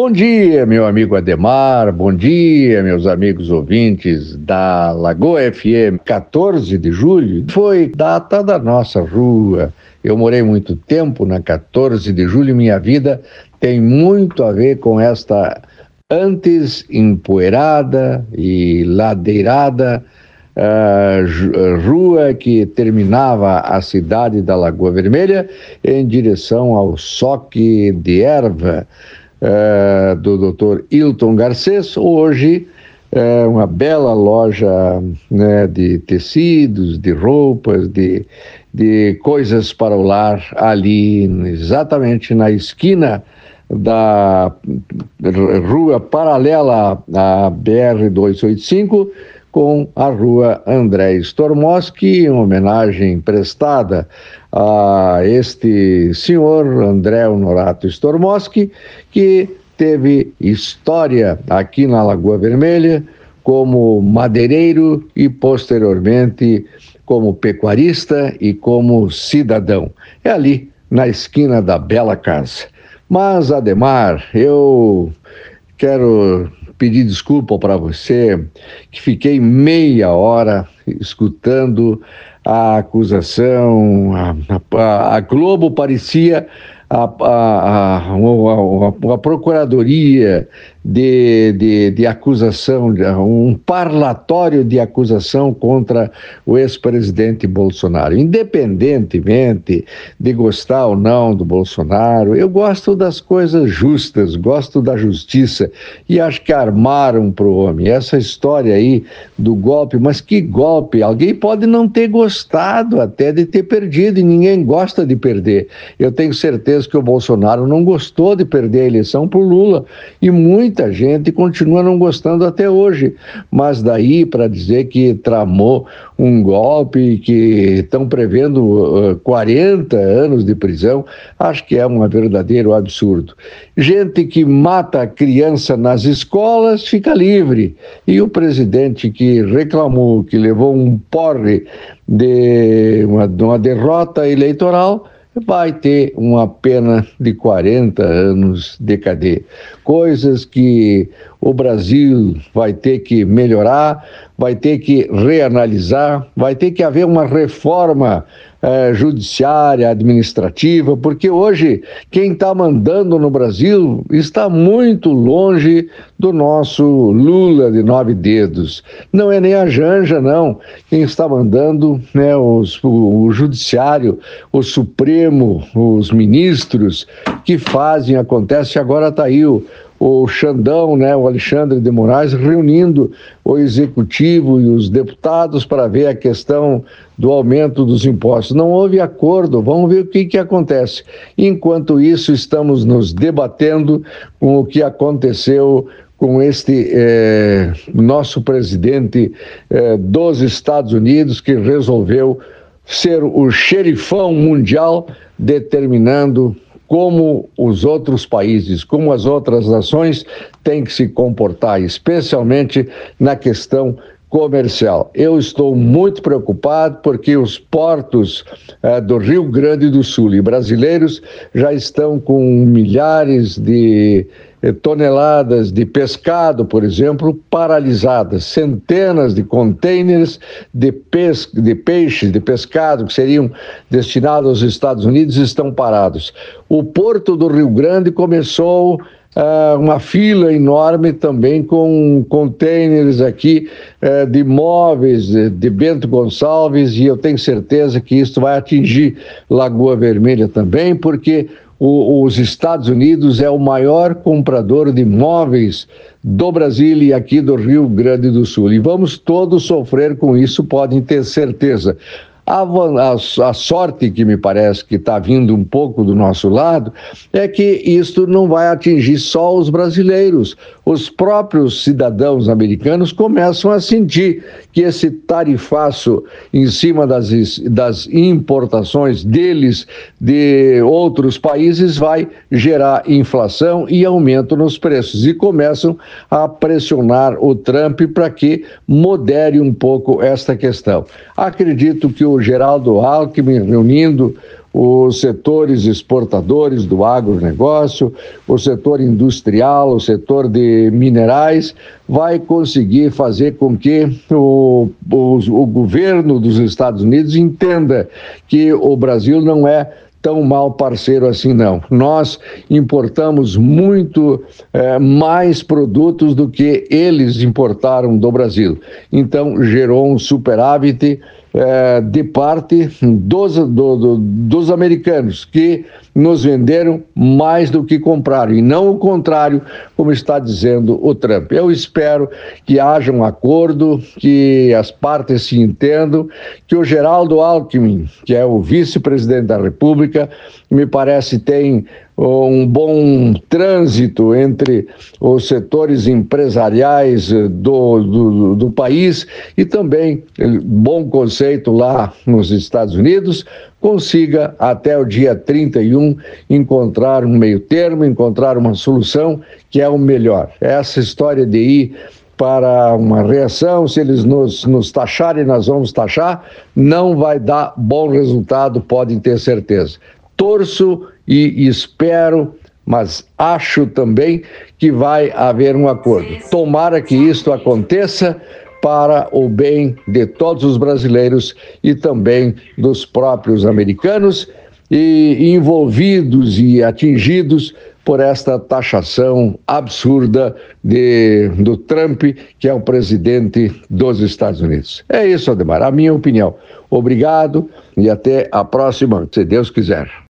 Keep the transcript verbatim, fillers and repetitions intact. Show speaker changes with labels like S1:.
S1: Bom dia, meu amigo Ademar, bom dia, meus amigos ouvintes da Lagoa F M. quatorze de julho foi data da nossa rua. Eu morei muito tempo na quatorze de julho, minha vida tem muito a ver com esta antes empoeirada e ladeirada uh, rua que terminava a cidade da Lagoa Vermelha em direção ao Soque de Erva, Uh, do doutor Hilton Garcês. Hoje é uma bela loja, né, de tecidos, de roupas, de, de coisas para o lar, ali exatamente na esquina da rua paralela à B R duzentos e oitenta e cinco com a rua André Stormoski, em homenagem prestada a este senhor André Honorato Stormoski, que teve história aqui na Lagoa Vermelha como madeireiro e posteriormente como pecuarista e como cidadão. É ali na esquina da Bela Casa. Mas, Ademar, eu quero pedir desculpa para você que fiquei meia hora escutando a acusação, a, a, a Globo parecia a, a, a, a, a procuradoria de, de, de acusação, um parlatório de acusação contra o ex-presidente Bolsonaro. Independentemente de gostar ou não do Bolsonaro, eu gosto das coisas justas, gosto da justiça, e acho que armaram para o homem essa história aí do golpe. Mas que golpe? Alguém pode não ter gostado até de ter perdido, e ninguém gosta de perder. Eu tenho certeza que o Bolsonaro não gostou de perder a eleição por Lula, e muita gente continua não gostando até hoje. Mas daí para dizer que tramou um golpe, que estão prevendo uh, quarenta anos de prisão, acho que é um verdadeiro absurdo. Gente que mata a criança nas escolas fica livre, e o presidente que reclamou, que levou um porre de uma, de uma derrota eleitoral, vai ter uma pena de quarenta anos de cadeia. Coisas que o Brasil vai ter que melhorar, vai ter que reanalisar, vai ter que haver uma reforma eh, judiciária, administrativa, porque hoje quem está mandando no Brasil está muito longe do nosso Lula de nove dedos. Não é nem a Janja, não. Quem está mandando, né, os, o, o judiciário, o Supremo, os ministros que fazem, acontece. Agora está aí o o Xandão, né, o Alexandre de Moraes, reunindo o executivo e os deputados para ver a questão do aumento dos impostos. Não houve acordo, vamos ver o que, que acontece. Enquanto isso, estamos nos debatendo com o que aconteceu com este eh, nosso presidente eh, dos Estados Unidos, que resolveu ser o xerifão mundial, determinando como os outros países, como as outras nações têm que se comportar, especialmente na questão comercial. Eu estou muito preocupado porque os portos eh, do Rio Grande do Sul e brasileiros já estão com milhares de eh, toneladas de pescado, por exemplo, paralisadas. Centenas de containers de, pes de peixes, de pescado, que seriam destinados aos Estados Unidos, estão parados. O Porto do Rio Grande começou Uh, uma fila enorme também com containers aqui uh, de móveis de, de Bento Gonçalves, e eu tenho certeza que isso vai atingir Lagoa Vermelha também, porque o, os Estados Unidos é o maior comprador de móveis do Brasil e aqui do Rio Grande do Sul, e vamos todos sofrer com isso, podem ter certeza. A, a, a sorte que me parece que está vindo um pouco do nosso lado é que isto não vai atingir só os brasileiros. Os próprios cidadãos americanos começam a sentir que esse tarifaço em cima das, das importações deles de outros países vai gerar inflação e aumento nos preços, e começam a pressionar o Trump para que modere um pouco esta questão. Acredito que o Geraldo Alckmin, reunindo os setores exportadores do agronegócio, o setor industrial, o setor de minerais, vai conseguir fazer com que o, o, o governo dos Estados Unidos entenda que o Brasil não é tão mal parceiro assim, não. Nós importamos muito é, mais produtos do que eles importaram do Brasil. Então, gerou um superávit é, de parte dos, do, do, dos americanos, que nos venderam mais do que compraram, e não o contrário, como está dizendo o Trump. Eu espero que haja um acordo, que as partes se entendam, que o Geraldo Alckmin, que é o vice-presidente da República, me parece tem um bom trânsito entre os setores empresariais do, do, do país e também bom conceito lá nos Estados Unidos, consiga até o dia trinta e um encontrar um meio termo, encontrar uma solução que é o melhor. Essa história de ir para uma reação, se eles nos, nos taxarem, nós vamos taxar, não vai dar bom resultado, podem ter certeza. Torço e espero, mas acho também que vai haver um acordo. Tomara que isto aconteça para o bem de todos os brasileiros e também dos próprios americanos e envolvidos e atingidos por esta taxação absurda de, do Trump, que é o presidente dos Estados Unidos. É isso, Ademar, a minha opinião. Obrigado e até a próxima, se Deus quiser.